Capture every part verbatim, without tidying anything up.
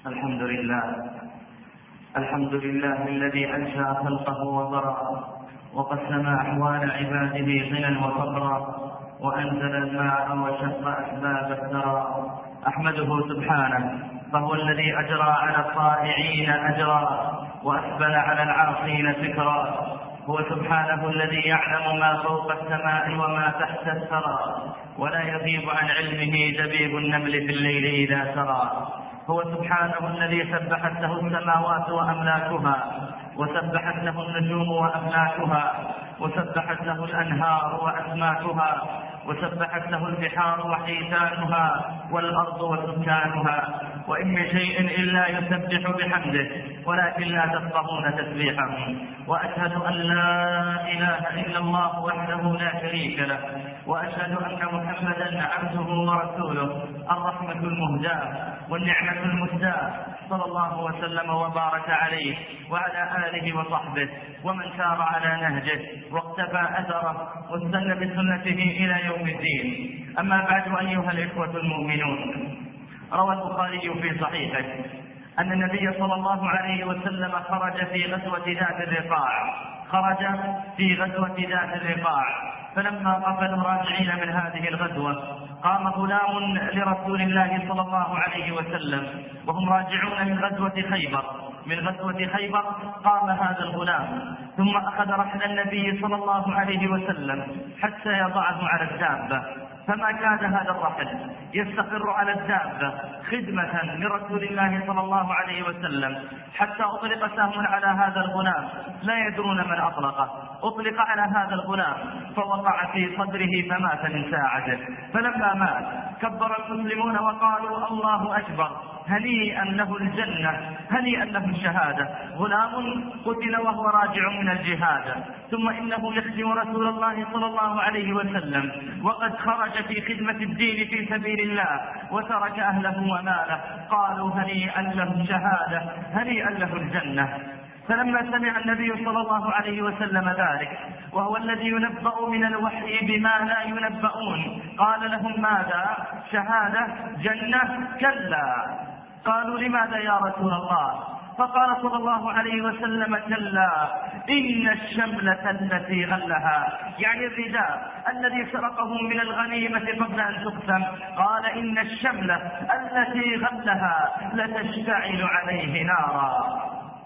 الحمد لله الحمد لله الذي أنشأ خلقه وبرأ وقسم أحوال عباده غنى وفقرا وأنزل الماء وشق أسباب الثرى. أحمده سبحانه فهو الذي أجرى على الطائعين أجرا وأسبل على العاصين فكرا. هو سبحانه الذي يعلم ما فوق السماء وما تحت الثرى ولا يغيب عن علمه دبيب النمل في الليل إذا سرى. هو سبحانه الذي سبحت له السماوات وأملاكها وسبحت له النجوم وأملاكها وسبحت له الأنهار وأسماكها وسبحت له البحار وحيتانها والأرض وسكانها. وإن من شيء إلا يسبح بحمده ولكن لا تفقهون تسبيحهم. وأشهد أن لا إله إلا الله وحده لا شريك له وأشهد أن محمدا عبده ورسوله الرحمة المهداة والنعمة المسداة صلى الله وسلم وبارك عليه وعلى آله وصحبه ومن سار على نهجه واقتفى أثره واستنى بسنته إلى يوم الدين. أما بعد أيها الإخوة المؤمنون، روى البخاري في صحيحه أن النبي صلى الله عليه وسلم خرج في غزوة ذات الرقاع خرج في غزوة ذات الرقاع فلما قفلوا راجعين من هذه الغزوة قام غلام لرسول الله صلى الله عليه وسلم وهم راجعون من غزوة خيبر من غزوة خيبر قام هذا الغلام ثم أخذ رحل النبي صلى الله عليه وسلم حتى يضعه على الدابة. فما كان هذا الرحل يستقر على الدابة خدمة لرسول الله صلى الله عليه وسلم حتى أطلق سهم على هذا الغلام لا يدرون من أطلقه. أطلق على هذا الغلام فوقع في صدره فمات من ساعته. فلما مات كبر المسلمون وقالوا الله أكبر هنيئا له الجنة هنيئا له الشهادة. غلام قتل وهو راجع من الجهاد ثم إنه يخدم رسول الله صلى الله عليه وسلم وقد خرج في خدمة الدين في سبيل الله وترك أهله وماله. قالوا هنيئا له الشهادة هنيئا له الجنة. فلما سمع النبي صلى الله عليه وسلم ذلك وهو الذي ينبأ من الوحي بما لا ينبؤون قال لهم ماذا؟ شهادة؟ جنة؟ كلا. قالوا لماذا يا رسول الله؟ فقال صلى الله عليه وسلم كلا إن الشملة التي غلها يعني الرداء الذي سرقه من الغنيمة قبل أن تقسم قال إن الشملة التي غلها لتشتعل عليه نارا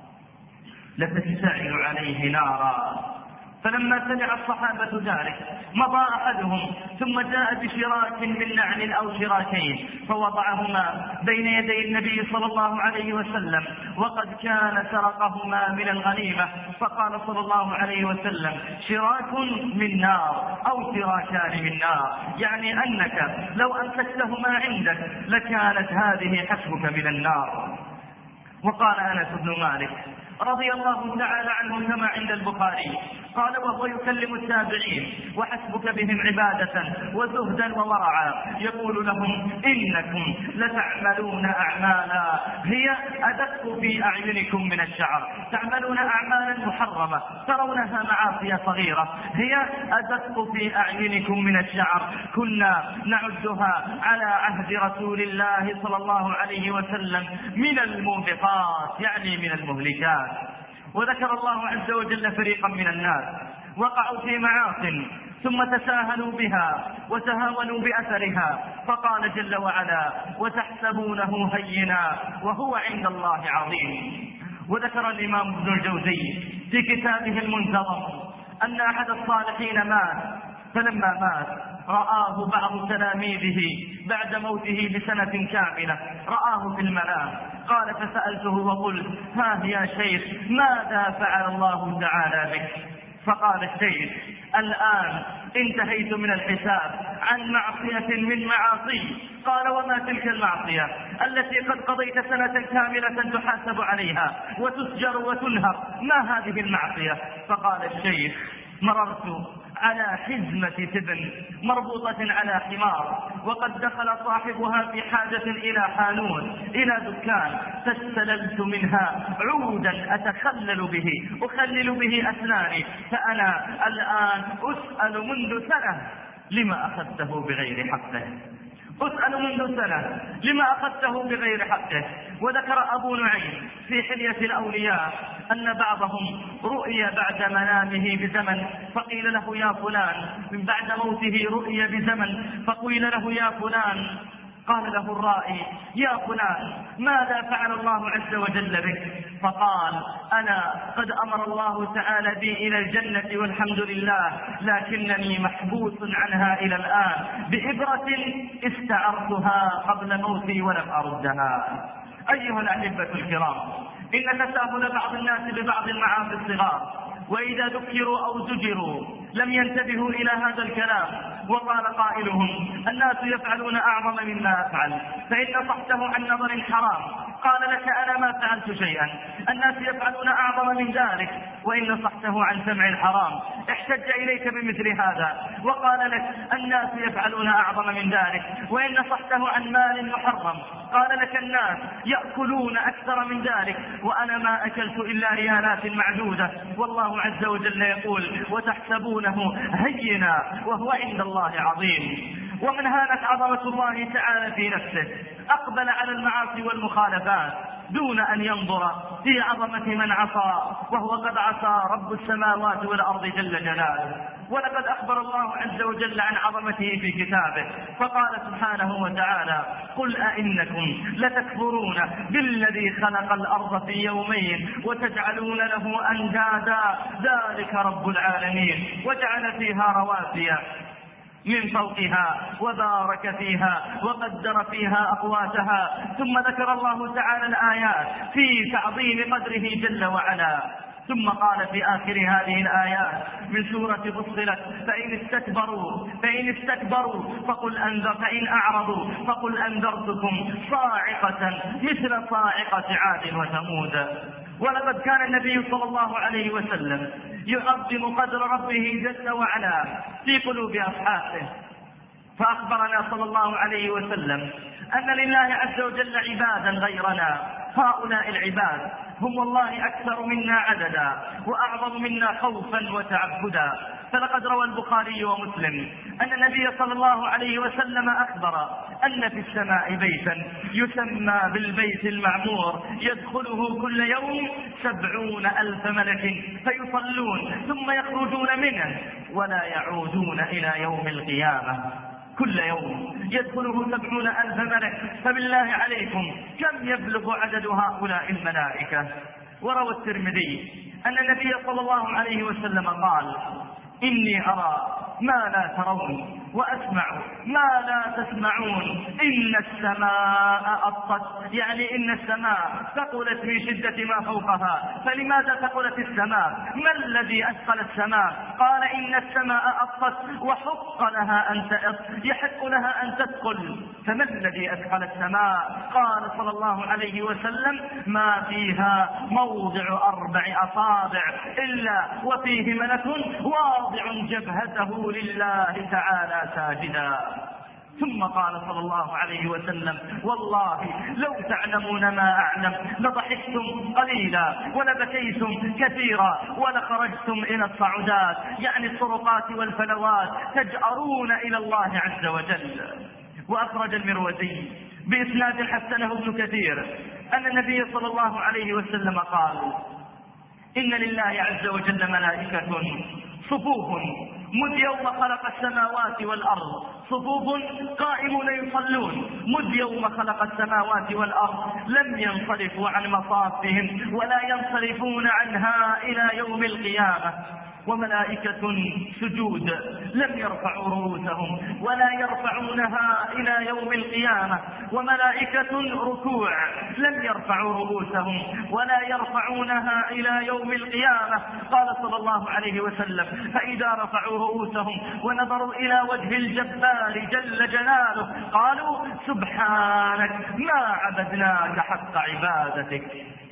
لتشتعل عليه نارا. فلما سمع الصحابة ذلك مضى أحدهم ثم جاء بشراك من نعل أو شراكين فوضعهما بين يدي النبي صلى الله عليه وسلم وقد كان سرقهما من الغنيمة. فقال صلى الله عليه وسلم شراك من نار أو شراكان من نار يعني أنك لو أمسكتهما عندك لكانت هذه حسبك من النار. وقال أنس بن مالك رضي الله تعالى عنه كما عند البخاري قال وهو يكلم التابعين وحسبك بهم عبادة وزهدا وورعا يقول لهم إنكم لتعملون أعمالا هي أدق في أعينكم من الشعر. تعملون أعمالا محرمة ترونها معاصي صغيرة هي أدق في أعينكم من الشعر كنا نعدها على عهد رسول الله صلى الله عليه وسلم من الموبقات يعني من المهلكات. وذكر الله عز وجل فريقا من الناس وقعوا في معاصٍ ثم تساهلوا بها وتهاونوا بأثرها فقال جل وعلا وتحسبونه هينا وهو عند الله عظيم. وذكر الإمام ابن الجوزي في كتابه المنتظم أن أحد الصالحين مات فلما مات رآه بعض تلاميذه بعد موته بسنة كاملة رآه في المنام قال فسألته وقلت ها يا شيخ ماذا فعل الله تعالى بك؟ فقال الشيخ الآن انتهيت من الحساب عن معصية من معاصي. قال وما تلك المعصية التي قد قضيت سنة كاملة تحاسب عليها وتسجر وتنهر ما هذه المعصية؟ فقال الشيخ مررت على حزمة تبن مربوطة على حمار وقد دخل صاحبها في حاجة إلى حانون إلى دكان فاستللت منها عودا أتخلل به أخلل به أسناني فأنا الآن أسأل منذ سنة لما أخذته بغير حقه. أسأل منذ سنة لما أخذته بغير حقه. وذكر أبو نعيم في حلية الأولياء أن بعضهم رؤي بعد منامه بزمن فقيل له يا فلان، من بعد موته رؤي بزمن فقيل له يا فلان، قال له الرائي يا فلان ماذا فعل الله عز وجل بك؟ فقال أنا قد أمر الله تعالى بي إلى الجنة والحمد لله، لكنني محبوس عنها إلى الآن بإبرة استعرتها قبل موتي ولم أردها. أيها الأحبة الكرام، إن تساهل بعض الناس ببعض المعاصي الصغار، وإذا ذكروا أو زجروا لم ينتبهوا إلى هذا الكلام، وقال قائلهم الناس يفعلون أعظم مما أفعل، فإن نصحته عن نظر حرام قال لك أنا ما فعلت شيئا. الناس يفعلون أعظم من ذلك، وإن نصحته عن سمع الحرام احتج إليك بمثل هذا وقال لك الناس يفعلون أعظم من ذلك، وإن نصحته عن مال محرم قال لك الناس يأكلون أكثر من ذلك، وأنا ما أكلت إلا ريالات معدودة. والله عز وجل يقول وتحسبونه هينا وهو عند الله عظيم. ومن هانت عظمة الله تعالى في نفسه أقبل على المعاصي والمخالفات دون أن ينظر في عظمة من عصى، وهو قد عصى رب السماوات والأرض جل جلاله. ولقد أخبر الله عز وجل عن عظمته في كتابه فقال سبحانه وتعالى قل أئنكم لتكفرون بالذي خلق الأرض في يومين وتجعلون له أندادا ذلك رب العالمين وجعل فيها رواسي من فوقها وبارك فيها وقدر فيها أقواتها. ثم ذكر الله تعالى الآيات في تعظيم قدره جل وعلا، ثم قال في آخر هذه الآيات من سورة فصلت فإن استكبروا فإن استكبروا فقل أنذر فإن أعرضوا فقل أنذرتكم صاعقة مثل صاعقة عاد وثمود. ولقد كان النبي صلى الله عليه وسلم يعظم قدر ربه جل وعلا في قلوب أصحابه، فأخبرنا صلى الله عليه وسلم أن لله عز وجل عبادا غيرنا، هؤلاء العباد هم والله أكثر منا عددا وأعظم منا خوفا وتعبدا. فلقد روى البخاري ومسلم أن النبي صلى الله عليه وسلم أخبر أن في السماء بيتا يسمى بالبيت المعمور يدخله كل يوم سبعون ألف ملك فيصلون ثم يخرجون منه ولا يعودون إلى يوم القيامة. كل يوم يدخله سبعون ألف ملك، فبالله عليكم كم يبلغ عدد هؤلاء الملائكة؟ وروى الترمذي أن النبي صلى الله عليه وسلم قال إني أرى ما لا ترون وأسمع ما لا تسمعون، إن السماء أطت، يعني إن السماء ثقلت من شدة ما فوقها. فلماذا ثقلت السماء؟ ما الذي أثقل السماء؟ قال إن السماء أطت وحق لها أن تأط، يحق لها أن تثقل. فما الذي أثقل السماء؟ قال صلى الله عليه وسلم ما فيها موضع أربع أصابع إلا وفيه ملك واضع جبهته لله تعالى ساجدا. ثم قال صلى الله عليه وسلم والله لو تعلمون ما أعلم لضحكتم قليلا ولبكيتم كثيرا ولخرجتم إلى الصعودات، يعني الطرقات والفلوات، تجأرون إلى الله عز وجل. وأخرج المروزي بإسناد حسنه ابن كثير أن النبي صلى الله عليه وسلم قال إن لله عز وجل ملائكة صفوف مذ يوم خلق السماوات والأرض، صفوف قائمون يصلون مذ يوم خلق السماوات والأرض، لم ينصرفوا عن مصافهم ولا ينصرفون عنها إلى يوم القيامة. وملائكة سجود لم يرفعوا رؤوسهم ولا يرفعونها إلى يوم القيامة. وملائكة ركوع لم يرفعوا رؤوسهم ولا يرفعونها إلى يوم القيامة. قال صلى الله عليه وسلم فإذا رفعوا رؤوسهم ونظروا إلى وجه الجبار جل جلاله قالوا سبحانك ما عبدناك حق عبادتك.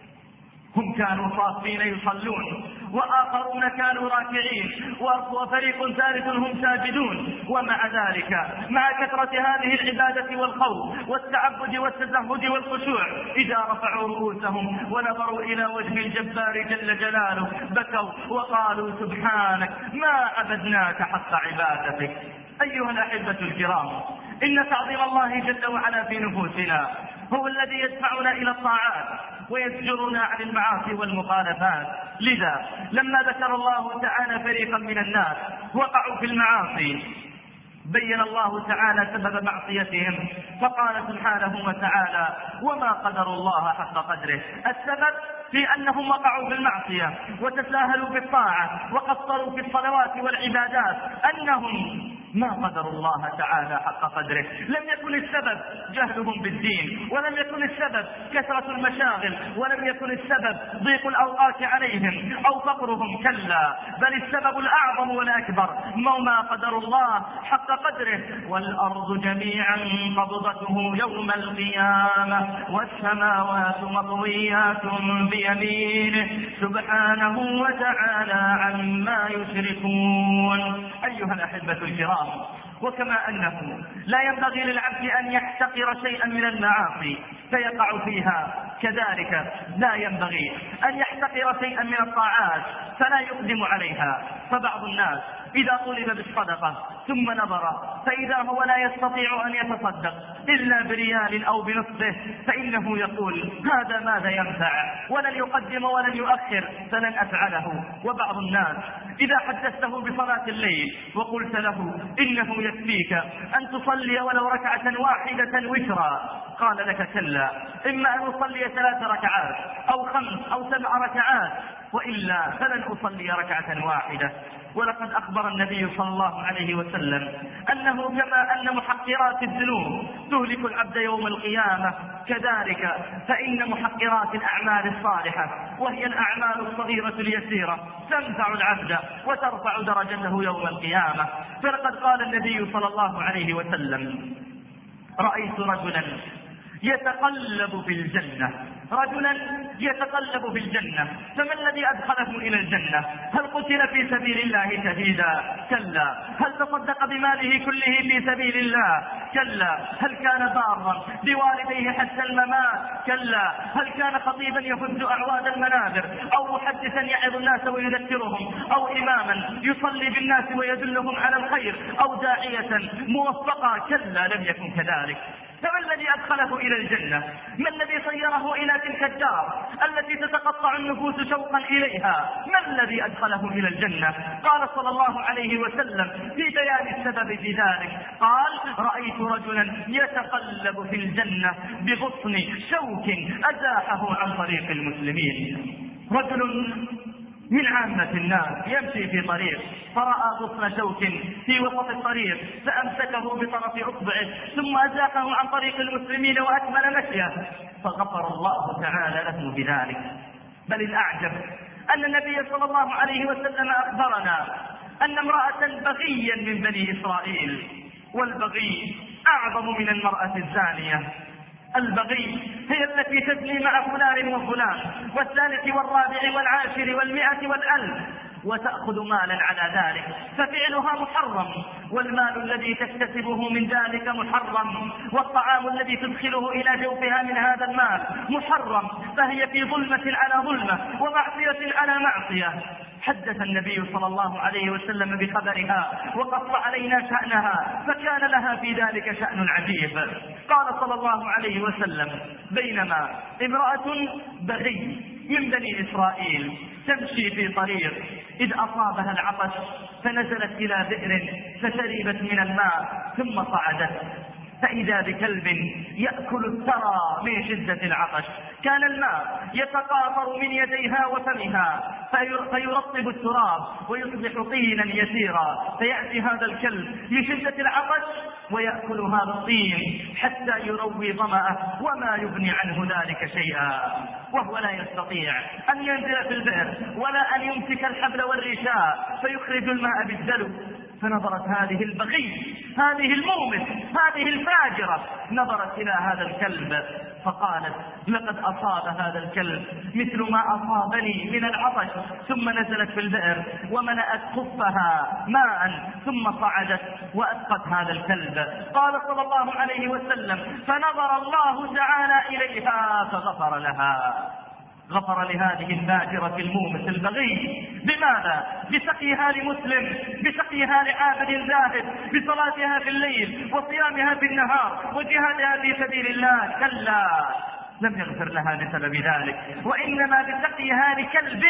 هم كانوا صافين يصلون، وآخرون كانوا راكعين، وفريق ثالث هم ساجدون. ومع ذلك مع كثرة هذه العبادة والخوف والتعبد والتزهد والخشوع إذا رفعوا رؤوسهم ونظروا إلى وجه الجبار جل جلاله بكوا وقالوا سبحانك ما عبدناك حق عبادتك. أيها الأحبة الكرام، إن تعظيم الله جل وعلا في نفوسنا هو الذي يدفعنا إلى الطاعات ويزجرنا عن المعاصي والمخالفات. لذا لما ذكر الله تعالى فريقا من الناس وقعوا في المعاصي بين الله تعالى سبب معصيتهم فقال سبحانه وتعالى وما قدر الله حق قدره. السبب في أنهم وقعوا في المعصية وتساهلوا في الطاعة وقصروا في الصلوات والعبادات أنهم ما قدروا الله تعالى حق قدره. لم يكن السبب جهلهم بالدين، ولم يكن السبب كثرة المشاغل، ولم يكن السبب ضيق الأوقات عليهم أو فقرهم، كلا، بل السبب الأعظم والأكبر ما قدروا الله حق قدره. والأرض جميعا قبضته يوم القيامة والسماوات مطويات بيمينه سبحانه وتعالى عما يشركون. أيها الأحبة الكرام، وكما أنه لا ينبغي للعبد أن يحتقر شيئا من المعاصي فيقع فيها، كذلك لا ينبغي أن يحتقر شيئا من الطاعات فلا يقدم عليها. فبعض الناس إذا طلب بالصدقة ثم نظر فإذا هو لا يستطيع أن يتصدق إلا بريال أو بنصفه فإنه يقول هذا ماذا ينفع، ولن يقدم ولن يؤخر فلن أفعله. وبعض الناس إذا حدثته بصلاة الليل وقلت له إنه يكفيك أن تصلي ولو ركعة واحدة وترا قال لك كلا، إما أن أصلي ثلاث ركعات أو خمس أو سبع ركعات وإلا فلن أصلي ركعة واحدة. ولقد أخبر النبي صلى الله عليه وسلم أنه كما أن محقرات الذنوب تهلك العبد يوم القيامة كذلك فإن محقرات الأعمال الصالحة وهي الأعمال الصغيرة اليسيرة تنفع العبد وترفع درجته يوم القيامة. فلقد قال النبي صلى الله عليه وسلم رأيت رجلا يتقلب في الجنة، رجلا يتقلب في الجنة، فما الذي أدخله إلى الجنة؟ هل قتل في سبيل الله شهيدا؟ كلا. هل تصدق بماله كله في سبيل الله؟ كلا. هل كان بارا بوالديه حتى الممات؟ كلا. هل كان خطيبا يفز أعواد المنابر أو محدثا يعظ الناس ويذكرهم أو إماما يصلي بالناس ويدلهم على الخير أو داعية موفقا؟ كلا، لم يكن كذلك. فما الذي أدخله إلى الجنة؟ ما الذي صيره إلى تلك الدار التي تتقطع النفوس شوقا إليها؟ ما الذي أدخله إلى الجنة؟ قال صلى الله عليه وسلم في بيان السبب في ذلك قال رأيت رجلا يتقلب في الجنة بغصن شوك أزاحه عن طريق المسلمين. رجل من عامة الناس يمشي في طريق فرأى غصن شوك في وسط الطريق فأمسكه بطرف أصبعه ثم أزاحه عن طريق المسلمين وأكمل مشيه فغفر الله تعالى له بذلك. بل الأعجب أن النبي صلى الله عليه وسلم أخبرنا أن امرأة بغيا من بني إسرائيل، والبغي أعظم من المرأة الزانية. البغي هي التي تزني مع فلان وفلان والثالث والرابع والعاشر والمئة والألف وتأخذ مالا على ذلك، ففعلها محرم، والمال الذي تكتسبه من ذلك محرم، والطعام الذي تدخله إلى جوفها من هذا المال محرم، فهي في ظلمة على ظلمة ومعصية على معصية. حدث النبي صلى الله عليه وسلم بخبرها وقص علينا شأنها فكان لها في ذلك شأن عجيب. قال صلى الله عليه وسلم بينما امرأة بغي من بني إسرائيل تمشي في طريق إذ أصابها العطش فنزلت إلى بئر فشربت من الماء ثم صعدت فإذا بكلب يأكل الثرى من شدة العطش، كان الماء يتقاطر من يديها وفمها فيرطب التراب ويصبح طينا يسيرا، فيأتي هذا الكلب من شدة العطش ويأكل هذا الطين حتى يروي ظمأه وما يغني عنه ذلك شيئا، وهو لا يستطيع أن ينزل في البئر ولا أن يمسك الحبل والرشاء فيخرج الماء بالدلو. فنظرت هذه البغي، هذه المومس، هذه الفاجرة، نظرت إلى هذا الكلب فقالت لقد أصاب هذا الكلب مثل ما أصابني من العطش، ثم نزلت في البئر وملأت خفها ماء ثم صعدت وأسقت هذا الكلب. قال صلى الله عليه وسلم فنظر الله تعالى إليها فغفر لها. غفر لهذه الفاجرة المومس البغي. بماذا؟ بسقيها لمسلم، بسقيها لعابد زاهد، بصلاتها في الليل وصيامها في النهار وجهادها في سبيل الله. كلا، لم يغفر لها بسبب ذلك، وإنما بسقيها لكلب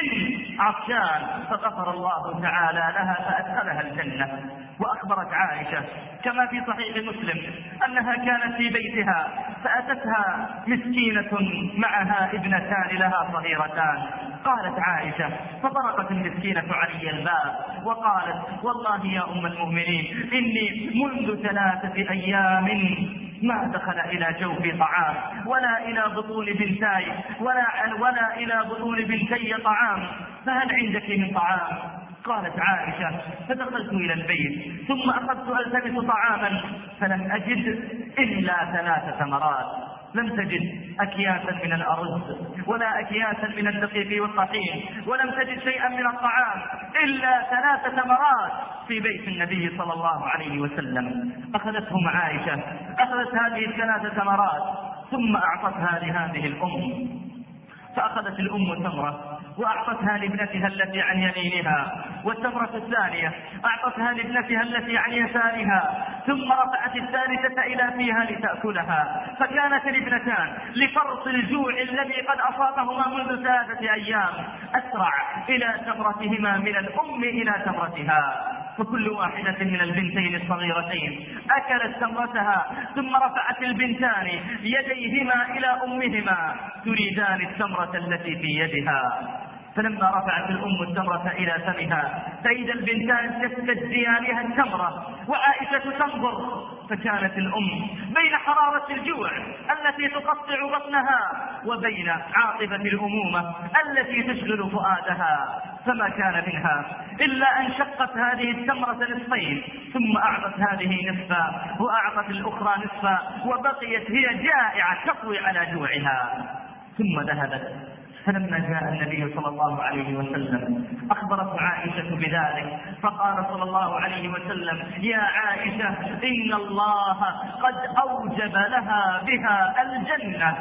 عطشان، فغفر الله تعالى لها فأدخلها الجنة. وأخبرت عائشة كما في صحيح مسلم أنها كانت في بيتها فأتتها مسكينة معها ابنتان لها صغيرتان. قالت عائشة فطرقت المسكينة علي الباب وقالت والله يا أم المؤمنين إني منذ ثلاثة أيام ما دخل إلى جوفي طعام ولا إلى بطون بنتاي ولا, ولا إلى بطون بنتي طعام، فهل عندك من طعام؟ قالت عائشة فدخلت إلى البيت ثم أخذت ألتمس طعاما فلم أجد إلا ثلاث ثمرات. لم تجد أكياسا من الأرز ولا أكياسا من الدقيق والطحين، ولم تجد شيئا من الطعام إلا ثلاث ثمرات في بيت النبي صلى الله عليه وسلم. أخذتهم عائشة، أخذت هذه الثلاث ثمرات ثم أعطتها لهذه الأم، فأخذت الأم تمرة وأعطتها لابنتها التي عن يمينها، والتمرة الثانية أعطتها لابنتها التي عن يسارها، ثم رفعت الثالثة إلى فيها لتأكلها. فكانت الابنتان لفرط الجوع الذي قد أصابهما منذ ثلاثة أيام أسرع إلى تمرتهما من الأم إلى تمرتها، فكل واحدة من البنتين الصغيرتين أكلت تمرتها ثم رفعت البنتان يديهما إلى أمهما تريدان التمرة التي في يدها. فلما رفعت الأم التمرة إلى فمها فإذا البنتان تستجزيانها التمرة وعائشة تنظر، فكانت الأم بين حرارة الجوع التي تقطع بطنها وبين عاطفة الأمومة التي تشغل فؤادها، فما كان منها إلا أن شقت هذه التمرة نصفين ثم أعطت هذه نصفا وأعطت الأخرى نصفا، وبقيت هي جائعة تقوي على جوعها. ثم ذهبت، فلما جاء النبي صلى الله عليه وسلم أخبرت عائشة بذلك، فقال صلى الله عليه وسلم يا عائشة إن الله قد أوجب لها بها الجنة،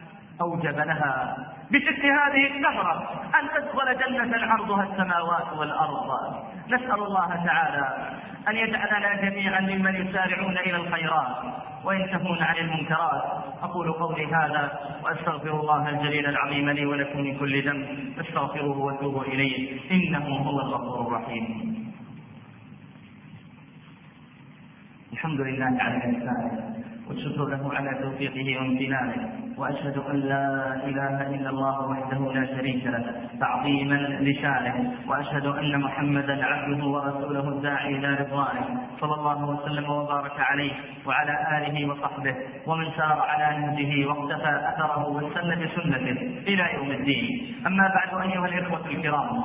أوجب لها بشك هذه الثمرة أن تدخل جنة عرضها السماوات والأرض. نسأل الله تعالى أن يجعلنا جميعا ممن يسارعون إلى الخيرات وينتهون عن المنكرات. أقول قولي هذا وأستغفر الله الجليل العظيم لي ولكم من كل ذنب، فاستغفروه وتوبوا إليه إنه هو الغفور الرحيم. الحمد لله على إحسانه والشكر له على توفيقه وامتنانه، وأشهد أن لا إله إلا الله وحده لا شريك له تعظيما لشانه، وأشهد أن محمدا عبده ورسوله الداعي إلى رضوانه، صلى الله وسلم وبارك عليه وعلى آله وصحبه ومن سار على نهجه واقتفى أثره واستنى بسنته إلى يوم الدين. أما بعد أيها الإخوة الكرام،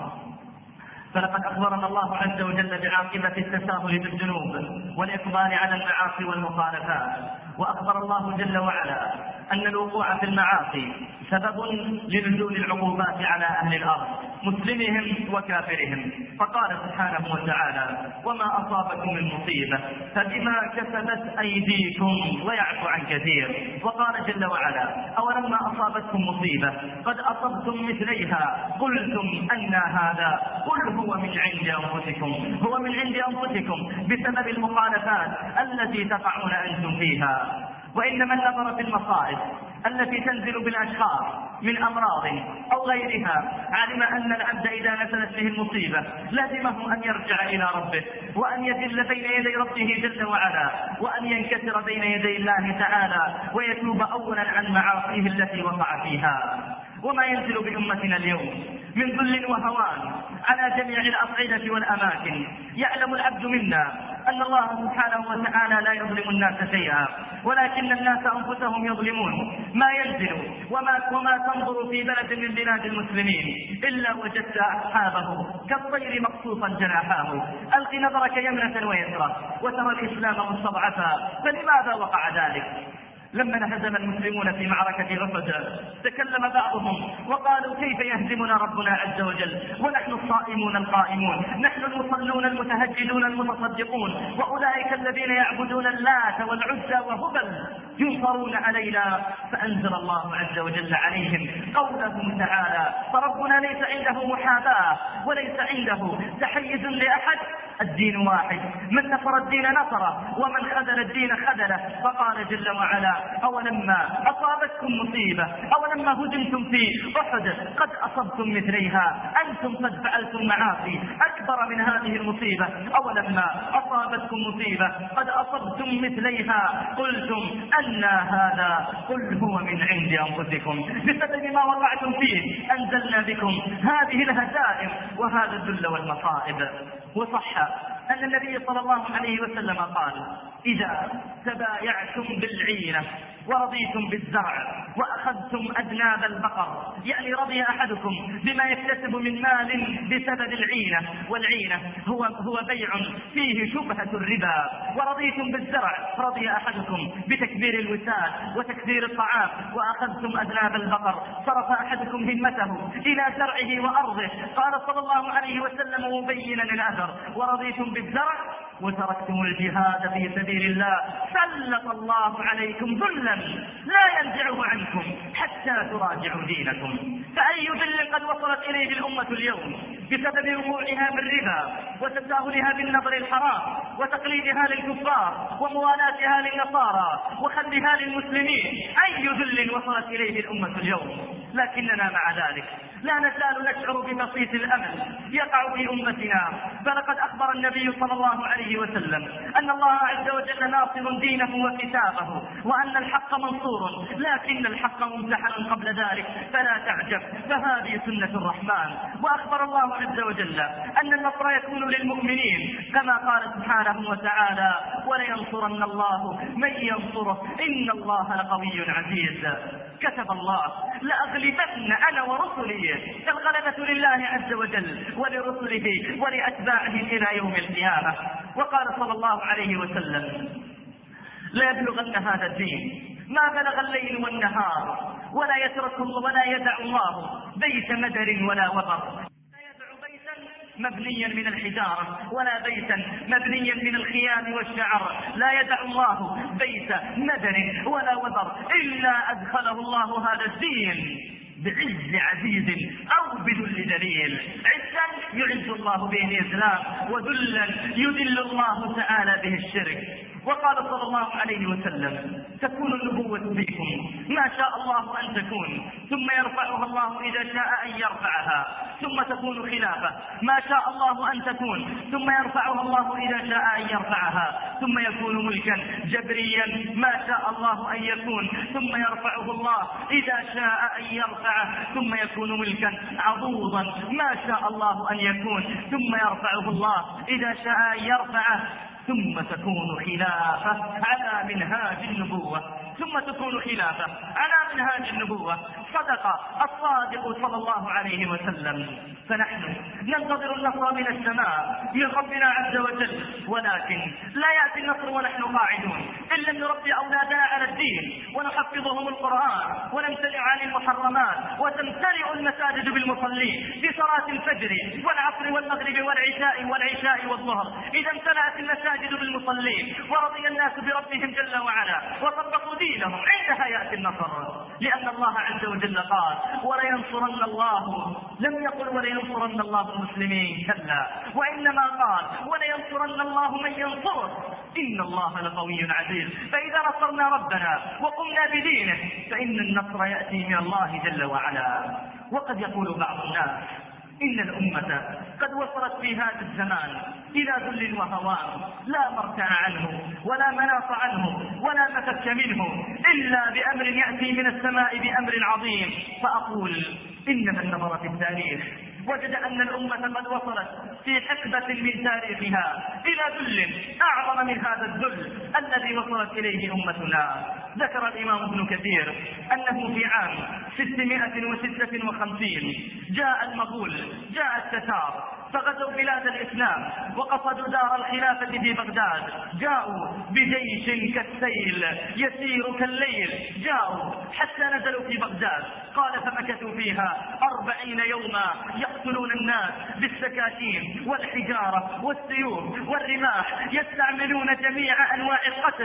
فلقد أخبرنا الله عز وجل بعاقبة التساهل بالذنوب والإقبال على المعاصي والمخالفات، وأخبر الله جل وعلا أن الوقوع في المعاصي سبب لنزول العقوبات على أهل الأرض مسلمهم وكافرهم، فقال سبحانه وتعالى وما أصابكم من مصيبة فبما كسبت أيديكم ويعفو عن كثير. وقال جل وعلا أولما أصابتكم مصيبة قد أصبتم مثليها قلتم أن هذا قل هو من عند أنفسكم، هو من عند أنفسكم بسبب المخالفات التي تقعون أنتم فيها. وإن من نظر في المصائب التي تنزل بالأشخاص من أمراض أو غيرها علم أن العبد إذا نزلت به المصيبة لازمه أن يرجع إلى ربه وأن يذل بين يدي ربه جل وعلا وأن ينكسر بين يدي الله تعالى ويتوب أولا عن معاصيه التي وقع فيها. وما ينزل بأمتنا اليوم من ذل وهوان على جميع الأصعدة والأماكن، يعلم العبد منا أن الله سبحانه وتعالى لا يظلم الناس شيئا ولكن الناس أنفسهم يظلمون. ما ينزل وما, وما تنظر في بلد من بلاد المسلمين إلا وجدت أصحابه كالطير مقصوصا جناحاه. ألق نظرك يمنة ويسرى وترى الإسلام مستضعفا، فلماذا وقع ذلك؟ لما انهزم المسلمون في معركة غفد تكلم بعضهم وقالوا كيف يهزمنا ربنا عز وجل ونحن الصائمون القائمون، نحن المصلون المتهجدون المتصدقون، وأولئك الذين يعبدون اللات والعزى وهبل ينصرون علينا. فأنزل الله عز وجل عليهم قوله تعالى فربنا ليس عنده محاباة وليس عنده تحيز لأحد. الدين واحد، من نصر الدين نصره ومن خذل الدين خذله. فقال جل وعلا: أولما أصابتكم مصيبة، أولما هزمتم في أحد قد أصبتم مثليها، أنتم قد فعلتم معاصي أكبر من هذه المصيبة. أولما أصابتكم مصيبة قد أصبتم مثليها قلتم أن هذا، قل هو من عند أنفسكم، بسبب ما وقعتم فيه أنزلنا بكم هذه الهزائم وهذا الذل والمصائب. وصح أن النبي صلى الله عليه وسلم قال: إذا تبايعتم بالعينة ورضيتم بالزرع وأخذتم أذناب البقر، يعني رضي أحدكم بما يكتسب من مال بسبب العينة، والعينة هو, هو بيع فيه شبهة الربا، ورضيتم بالزرع، رضي أحدكم بتكبير الوساد وتكبير الطعام، وأخذتم أذناب البقر، صرف أحدكم همته إلى زرعه وأرضه، قال صلى الله عليه وسلم مبينا الأثر: ورضيتم بالزرع وتركتم الجهاد في سبيل الله سلط الله عليكم ذلا لا ينزعه عنكم حتى تراجعوا دينكم. فأي ذل قد وصلت إليه الأمة اليوم بسبب وقوعها بالربا وتساهلها بالنظر الحرام وتقليدها للكفار وموالاتها للنصارى وخذها للمسلمين. أي ذل وصلت إليه الأمة اليوم. لكننا مع ذلك لا نزال نشعر ببسيط الأمل يقع في أمتنا. فلقد أخبر النبي صلى الله عليه وسلم أن الله عز وجل ناصر دينه وكتابه، وأن الحق منصور، لكن الحق ممتحن قبل ذلك، فلا تعجب، فهذه سنة الرحمن. وأخبر الله عز وجل أن النصر يكون للمؤمنين كما قال سبحانه وتعالى: ولينصرن الله من ينصره إن الله لقوي عزيز. كتب الله: لأغلبن أنا ورسلي. الغلبة لله عز وجل ولرسله ولأتباعه إلى يوم القيامة. وقال صلى الله عليه وسلم: لا يبلغن هذا الدين ما بلغ الليل والنهار، ولا يترك ولا يدع الله بيت مدر ولا وبر، لا يدع بيتا مبنيا من الحجارة ولا بيتا مبنيا من الخيام والشعر، لا يدع الله بيت مدر ولا وبر إلا أدخله الله هذا الدين بعز عزيز أو بذل دليل. عزا يعز الله به الإسلام، وذلا يذل الله تعالى به الشرك. وقال صلى الله عليه وسلم: تكون النبوة بكم ما شاء الله أن تكون، ثم يرفعها الله إذا شاء أن يرفعها، ثم تكون خلافة ما شاء الله أن تكون، ثم يرفعها الله إذا شاء أن يرفعها، ثم يكون ملكا جبريا ما شاء الله أن يكون، ثم يرفعه الله إذا شاء أن يرفعه، ثم يكون ملكا عضوضا ما شاء الله أن يكون، ثم يرفعه الله إذا شاء أن يرفعه، ثم تكون خلافة على منهاج النبوة، ثم تكون خلافة على منهاج النبوة. صدق الصادق صلى الله عليه وسلم. فنحن ننتظر النصر من السماء من ربنا عز وجل، ولكن لا يأتي النصر ونحن قاعدون. إن لم نربي أولادنا على الدين ونحفظهم القرآن ونمتنع عن المحرمات وتمتلئ المساجد بالمصلين في صلاة الفجر والعصر والمغرب والعشاء والعشاء والظهر، إذا امتلأت المساجد بالمصلين ورضي الناس بربهم جل وعلا وطبقوا دينهم، عندها يأتي النصر. لأن الله عز وجل قال: ولينصرن الله، لم يقل ولينصرن الله المسلمين، كلا، وإنما قال: ولينصرن الله من ينصره إن الله لقوي عزيز. فإذا نصرنا ربنا وقمنا بدينه فإن النصر يأتي من الله جل وعلا. وقد يقول بعض الناس: إن الأمة قد وصلت في هذا الزمان إلى ذل وهوان لا مرتع عنه ولا مناص عنه ولا مفك منه إلا بأمر يأتي من السماء بأمر عظيم. فأقول: إن من نظر في التاريخ وجد أن الأمة قد وصلت في حقبة من تاريخها إلى ذل أعظم من هذا الذل الذي وصلت إليه أمتنا. ذكر الإمام ابن كثير أنه في عام ستمائة وستة وخمسين جاء المغول، جاء التتار، فغزوا بلاد الإسلام وقصدوا دار الخلافة في بغداد. جاءوا بجيش كالسيل يسير كالليل، جاءوا حتى نزلوا في بغداد. قال: فمكثوا فيها أربعين يوما يقتلون الناس بالسكاكين والحجارة والسيوف والرماح، يستعملون جميع أنواع القتل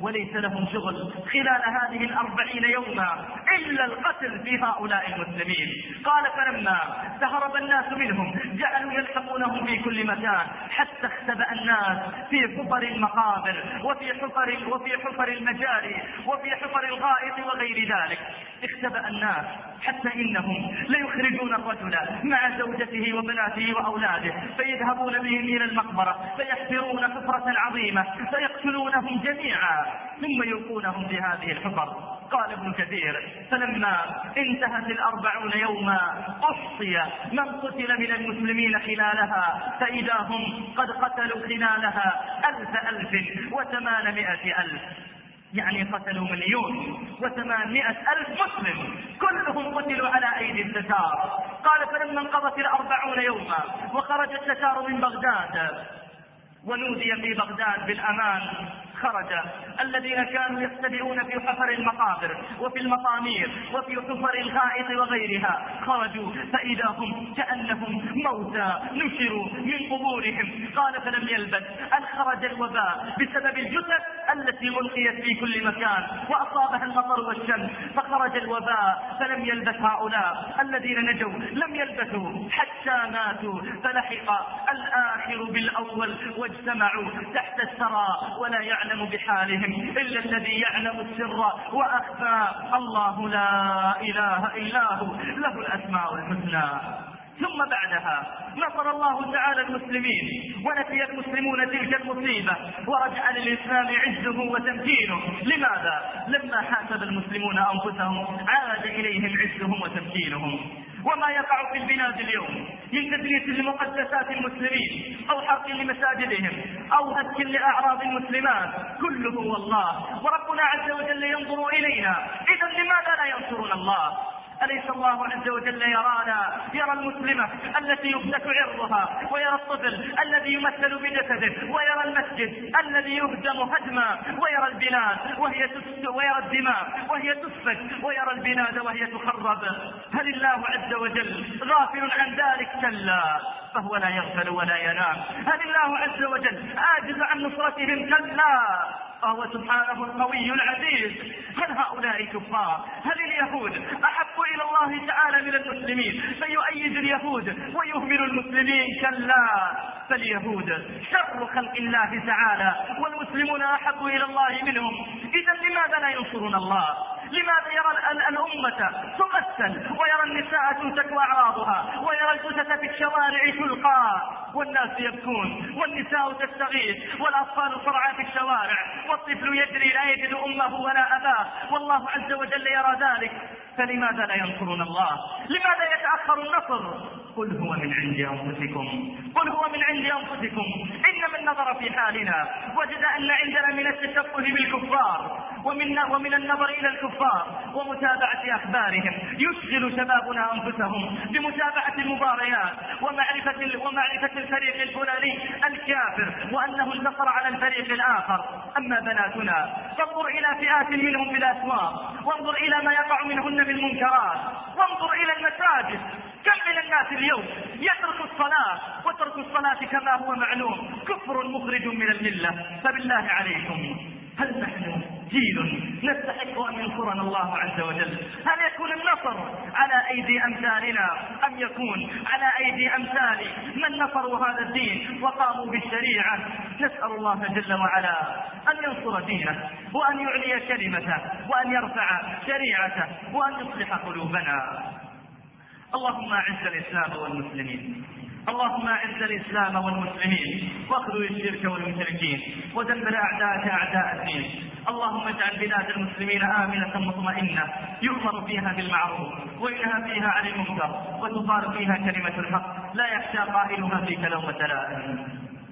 وليس لهم شغل خلال هذه الأربعين يوما إلا القتل في هؤلاء المسلمين. قال فلما تهرب الناس منهم جعلوا يلحقونهم في كل مكان، حتى اختبأ الناس في حفر المقابر وفي حفر وفي حفر المجاري وفي حفر الغائط وغير ذلك. اختبأ الناس حتى إنهم ليخرجون الرجل مع زوجته وبناته وأولاده فيذهبون بهم إلى المقبرة فيحفرون حفرة عظيمة فيقتلونهم جميعا ثم يلقونهم في هذه الحفر. قال ابن كثير فلما انتهت الأربعون يوما أحصي من قتل من المسلمين خلالها فإذا هم قد قتلوا خلالها ألف ألف وثمانمائة ألف، يعني قتلوا مليون وثمانمائة ألف مسلم كلهم قتلوا على أيدي التتار. قال فلما انقضت الأربعون يوما وخرج التتار من بغداد ونودي في بغداد بالأمان، خرج الذين كانوا يختبئون في حفر المقابر وفي المطامير وفي حفر الغائط وغيرها، خرجوا فإذا هم كأنهم موتى نشروا من قبورهم. قال فلم يلبث أن خرج الوباء بسبب الجثث التي ألقيت في كل مكان وأصابها المطر والشمس، فخرج الوباء فلم يلبث هؤلاء الذين نجوا لم يلبثوا حتى ماتوا، فلحق الآخر بالأول واجتمعوا تحت الثرى ولا يعلم بحالهم إلا الذي يعلم السر وأخفى. الله لا إله إلا هو له الأسماء الحسنى. ثم بعدها نصر الله تعالى المسلمين ونفي المسلمون تلك المصيبة ورجع للإسلام عزه وتمكينه. لماذا؟ لما حاسب المسلمون أنفسهم عاد إليهم عزهم وتمكينهم. وما يقع في البلاد اليوم من تدنيس لمقدسات المسلمين أو حرق لمساجدهم أو هتك لأعراض المسلمات كله والله وربنا عز وجل ينظر إلينا، إذا لماذا لا ينصرنا الله؟ أليس الله عز وجل يرانا؟ يرى المسلمة التي يفلت عرضها ويرى الطفل الذي يمثل بجسده ويرى المسجد الذي يهدم هدما ويرى البلاد وهي تسفك ويرى الدماء وهي تسفك ويرى البلاد وهي تخرب. هل الله عز وجل غافل عن ذلك؟ كلا، فهو لا يغفل ولا ينام. هل الله عز وجل عاجز عن نصرتهم؟ كلا، فهو سبحانه القوي العزيز. هل هؤلاء كفار؟ هل اليهود أحب إلى الله تعالى من المسلمين فيؤيد اليهود ويهمل المسلمين؟ كلا، فاليهود شر خلق الله تعالى والمسلمون أحب إلى الله منهم. إذا لماذا لا ينصرون الله؟ لماذا يرى الأمة تمثل ويرى النساء تنتك أعراضها ويرى الجثث في الشوارع تلقى والناس يبكون والنساء تستغيث والأطفال ترعى في الشوارع والطفل يجري لا يجد أمه ولا أباه والله عز وجل يرى ذلك؟ فلماذا لا ينصرون الله؟ لماذا يتأخر النصر؟ قل هو من عند أنفسكم، قل هو من عند أنفسكم. إن من نظر في حالنا وجد أن عندنا من التشبه بالكفار ومن, ومن النظر إلى الكفار ومتابعة أخبارهم يشغل شبابنا أنفسهم بمتابعة المباريات ومعرفة, ومعرفة الفريق الفلاني الكافر وأنه انتصر على الفريق الآخر. أما بناتنا فانظر إلى فئات منهم في الأسواق وانظر إلى ما يقع منهن من منكرات وانظر إلى المساجد. كم من الناس اليوم يترك الصلاة وترك الصلاة كما هو معلوم كفر مخرج من الملة. فبالله عليكم هل نحن جيل نستحق أن ينصرنا الله عز وجل؟ هل يكون النصر على أيدي أمثالنا أم يكون على أيدي أمثال من نصروا هذا الدين وقاموا بالشريعة؟ نسأل الله جل وعلا أن ينصر دينه وأن يعلي كلمته وأن يرفع شريعته وأن يصلح قلوبنا. اللهم أعز الإسلام والمسلمين، اللهم أعز الإسلام والمسلمين واخذل الشرك والمشركين ودمر أعداءك أعداء الدين. اللهم اجعل بلاد المسلمين آمنة مطمئنة يؤمر فيها بالمعروف وينهى فيها عن المنكر وتقال فيها كلمة الحق لا يخشى قائلها فيك لومة لائم.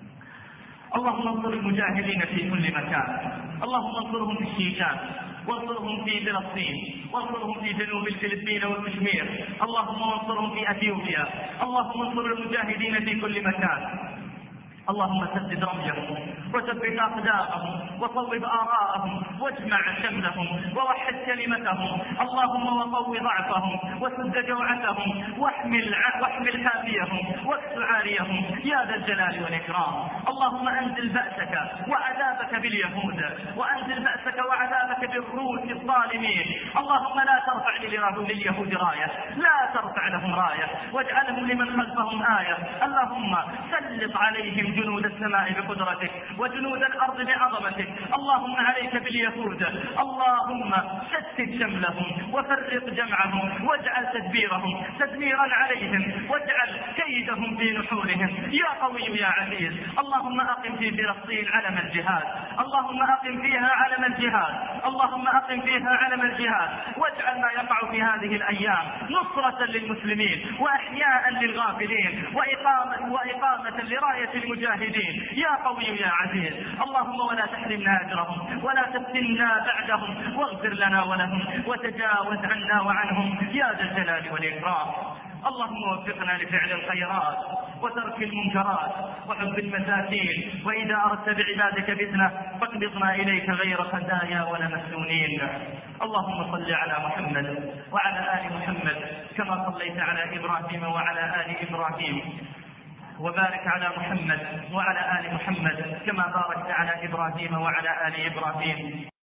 اللهم انصر المجاهدين في كل مكان، اللهم انصرهم في الشيشان وانصرهم في فلسطين وانصرهم في جنوب الفلبين والكشمير، اللهم انصرهم في اثيوبيا، اللهم انصر المجاهدين في كل مكان. اللهم سدد رميهم وثبت أقدامهم وصوب آراءهم واجمع شملهم ووحد كلمتهم، اللهم وقو ضعفهم وسد جوعتهم واحمل واحمل حافيهم واكس عاريهم يا ذا الجلال والإكرام. اللهم أنزل بأسك وعذابك باليهود، وأنزل بأسك وعذابك بالروس الظالمين. اللهم لا ترفع لليهود راية، لا ترفع لهم راية، واجعلهم لمن خلفهم آية. اللهم سلط عليهم جنود السماء بقدرتك وجنود الأرض بعظمتك. اللهم عليك باليهود، اللهم شتت شملهم وفرق جمعهم واجعل تدبيرهم تدميرا عليهم واجعل كيدهم في نحورهم يا قوي يا عزيز. اللهم أقم في فلسطين علم الجهاد، اللهم أقم فيها علم الجهاد، اللهم أقم فيها علم الجهاد، واجعل ما يقع في هذه الأيام نصرة للمسلمين وأحياء للغافلين وإقامة, وإقامة لراية المجاهدين يا قوي يا عزيز. اللهم ولا تحرمنا أجرهم ولا تفتنا بعدهم، واغفر لنا ولهم وتجاوز عنا وعنهم يا ذا الجلال والإكرام. اللهم وفقنا لفعل الخيرات وترك المنكرات وحب المساكين، وإذا أردت بعبادك فتنة فاقبضنا إليك غير خزايا ولا مسنونين. اللهم صل على محمد وعلى آل محمد كما صليت على إبراهيم وعلى آل إبراهيم، وبارك على محمد وعلى آل محمد كما باركت على إبراهيم وعلى آل إبراهيم